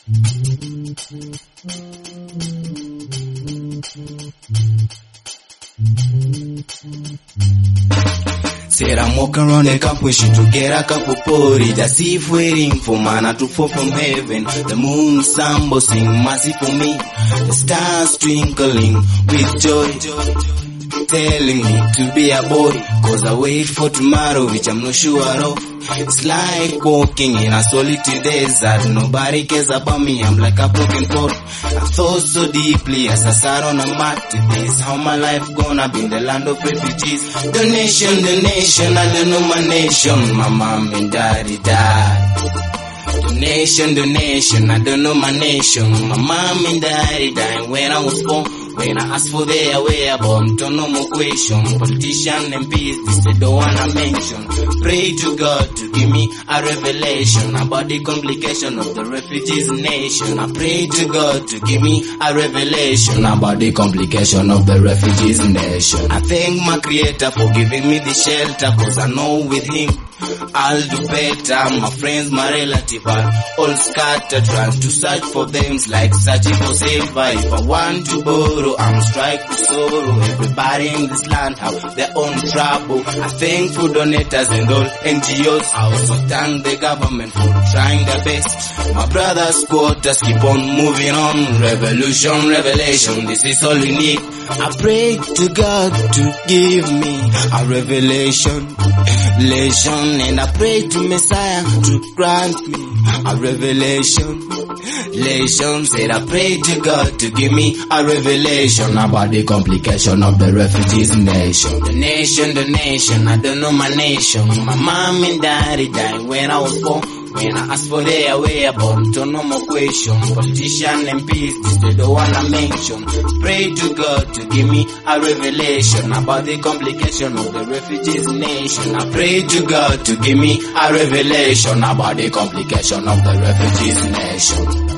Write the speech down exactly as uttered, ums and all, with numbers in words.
Said I'm walking around the camp wishing to get a couple potty, just if waiting for manna to fall from heaven. The moon sambo sing mercy for me, the stars twinkling with joy, telling me to be a boy, cause I wait for tomorrow which I'm not sure of. It's like walking in a solitary desert, nobody cares about me, I'm like a broken pot. I thought so deeply as I sat on a mat, this is how my life gonna be in the land of refugees. Donation, donation, I don't know my nation, my mom and daddy died. Donation, donation, I don't know my nation, my mom and daddy died when I was born. When I ask for their whereabouts, don't know more question. Politician and peace, this they don't wanna mention. Pray to God to give me a revelation about the complication of the refugees nation. I pray to God to give me a revelation about the complication of the refugees nation. I thank my creator for giving me the shelter, cause I know with him I'll do better. My friends, my relatives are all scattered, trying to search for them. It's like searching for silver. If I want to borrow, I'm strike with sorrow. Everybody in this land have their own trouble. I thank for donators and all N G Os. I also thank the government for trying their best. My brothers, quarters keep on moving on. Revolution, revelation, this is all we need. I pray to God to give me a revelation, revelation, and I pray to Messiah to grant me a revelation, revelation. Said I pray to God to give me a revelation about the complication of the refugees nation. The nation, the nation, I don't know my nation. My mom and daddy died when I was born. When I ask for their whereabouts, don't know more question. Politician and peace, this they don't wanna mention. Pray to God to give me a revelation about the complication of the refugees nation. I pray to God to give me a revelation about the complication of the refugees nation.